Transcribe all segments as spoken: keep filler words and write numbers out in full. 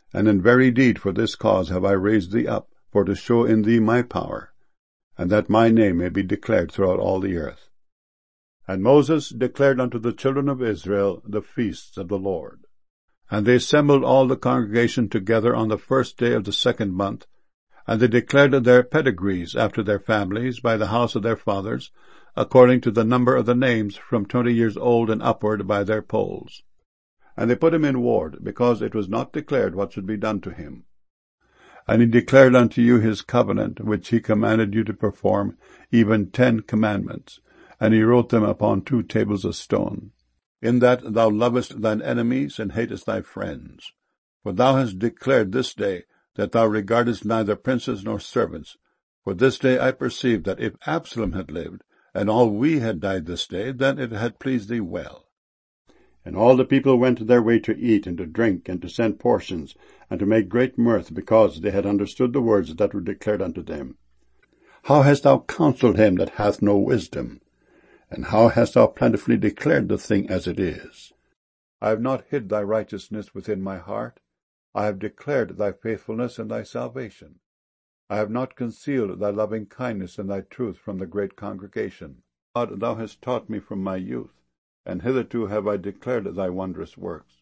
And in very deed for this cause have I raised thee up, for to show in thee my power, and that my name may be declared throughout all the earth. And Moses declared unto the children of Israel the feasts of the Lord. And they assembled all the congregation together on the first day of the second month, and they declared their pedigrees after their families by the house of their fathers, according to the number of the names from twenty years old and upward by their polls. And they put him in ward, because it was not declared what should be done to him. And he declared unto you his covenant, which he commanded you to perform, even ten commandments, and he wrote them upon two tables of stone, in that thou lovest thine enemies and hatest thy friends. For thou hast declared this day that thou regardest neither princes nor servants. For this day I perceive that if Absalom had lived, and all we had died this day, then it had pleased thee well. And all the people went their way to eat and to drink, and to send portions, and to make great mirth, because they had understood the words that were declared unto them. How hast thou counselled him that hath no wisdom? And how hast thou plentifully declared the thing as it is? I have not hid thy righteousness within my heart. I have declared thy faithfulness and thy salvation. I have not concealed thy loving kindness and thy truth from the great congregation. God, thou hast taught me from my youth, and hitherto have I declared thy wondrous works.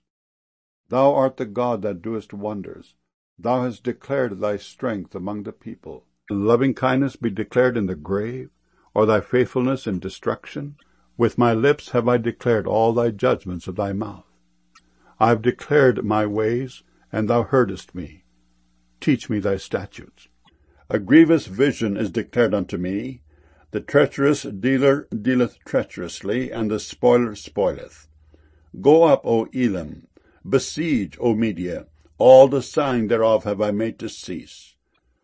Thou art the God that doest wonders. Thou hast declared thy strength among the people. Loving kindness be declared in the grave, or thy faithfulness in destruction? With my lips have I declared all thy judgments of thy mouth. I have declared my ways, and thou heardest me. Teach me thy statutes. A grievous vision is declared unto me. The treacherous dealer dealeth treacherously, and the spoiler spoileth. Go up, O Elam, besiege, O Media, all the sighing thereof have I made to cease.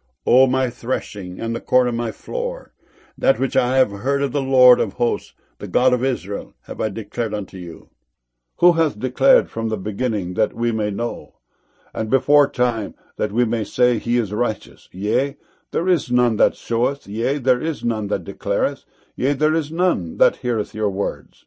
O my threshing, and the corn of my floor, that which I have heard of the Lord of hosts, the God of Israel, have I declared unto you. Who hath declared from the beginning, that we may know, and before time, that we may say he is righteous? Yea, there is none that showeth, yea, there is none that declareth, yea, there is none that heareth your words.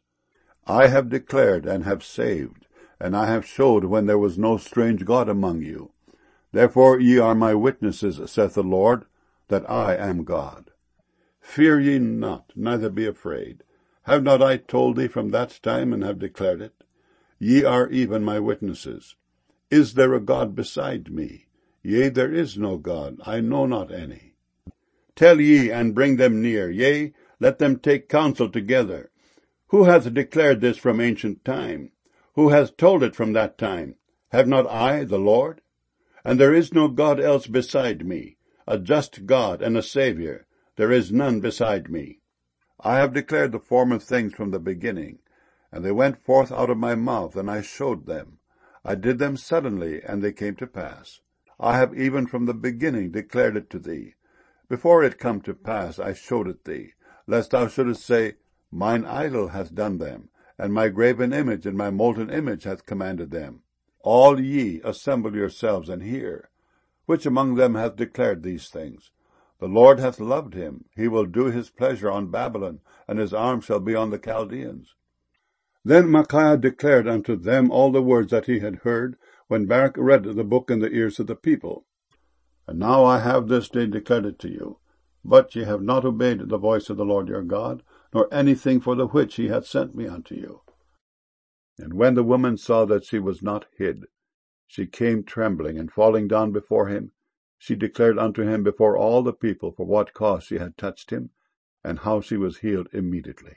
I have declared and have saved, and I have showed when there was no strange God among you. Therefore ye are my witnesses, saith the Lord, that I am God. Fear ye not, neither be afraid. Have not I told thee from that time, and have declared it? Ye are even my witnesses. Is there a God beside me? Yea, there is no God, I know not any. Tell ye, and bring them near, yea, let them take counsel together. Who hath declared this from ancient time? Who hath told it from that time? Have not I, the Lord? And there is no God else beside me, a just God and a Saviour. There is none beside me. I have declared the former things from the beginning, and they went forth out of my mouth, and I showed them. I did them suddenly, and they came to pass. I have even from the beginning declared it to thee. Before it come to pass, I showed it thee, lest thou shouldest say, Mine idol hath done them, and my graven image and my molten image hath commanded them. All ye assemble yourselves and hear. Which among them hath declared these things? The Lord hath loved him. He will do his pleasure on Babylon, and his arm shall be on the Chaldeans. Then Micaiah declared unto them all the words that he had heard, when Baruch read the book in the ears of the people. And now I have this day declared it to you. But ye have not obeyed the voice of the Lord your God, nor anything for the which he hath sent me unto you. And when the woman saw that she was not hid, she came trembling, and falling down before him, she declared unto him before all the people for what cause she had touched him, and how she was healed immediately.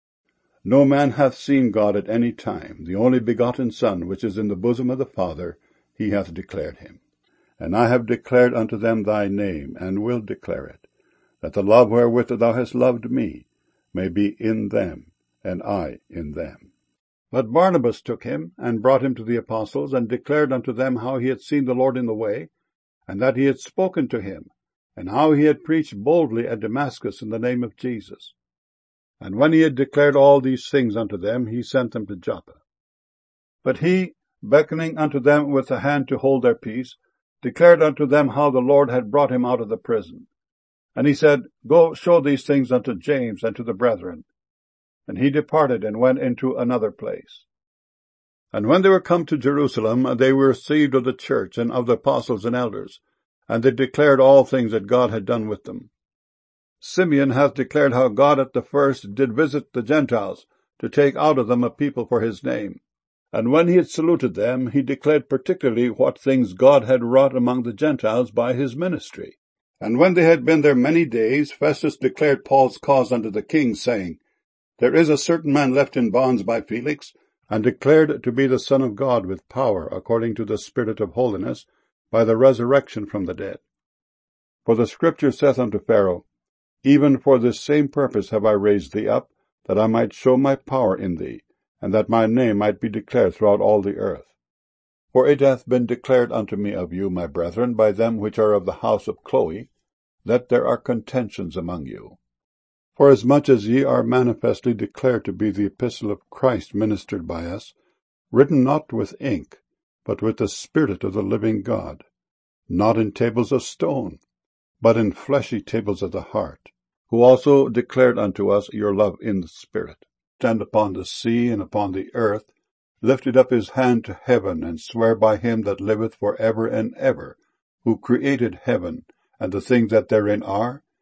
No man hath seen God at any time. The only begotten Son, which is in the bosom of the Father, he hath declared him. And I have declared unto them thy name, and will declare it, that the love wherewith thou hast loved me may be in them, and I in them. But Barnabas took him, and brought him to the apostles, and declared unto them how he had seen the Lord in the way, and that he had spoken to him, and how he had preached boldly at Damascus in the name of Jesus. And when he had declared all these things unto them, he sent them to Joppa. But he, beckoning unto them with the hand to hold their peace, declared unto them how the Lord had brought him out of the prison. And he said, Go show these things unto James and to the brethren. And he departed and went into another place. And when they were come to Jerusalem, they were received of the church and of the apostles and elders, and they declared all things that God had done with them. Simeon hath declared how God at the first did visit the Gentiles, to take out of them a people for his name. And when he had saluted them, he declared particularly what things God had wrought among the Gentiles by his ministry. And when they had been there many days, Festus declared Paul's cause unto the king, saying, There is a certain man left in bonds by Felix, and declared to be the Son of God with power, according to the Spirit of holiness, by the resurrection from the dead. For the Scripture saith unto Pharaoh, Even for this same purpose have I raised thee up, that I might show my power in thee, and that my name might be declared throughout all the earth. For it hath been declared unto me of you, my brethren, by them which are of the house of Chloe, that there are contentions among you. Forasmuch as ye are manifestly declared to be the epistle of Christ ministered by us, written not with ink, but with the Spirit of the living God, not in tables of stone, but in fleshy tables of the heart, who also declared unto us your love in the Spirit, stand upon the sea and upon the earth, lifted up his hand to heaven, and swear by him that liveth for ever and ever, who created heaven, and the things that therein are,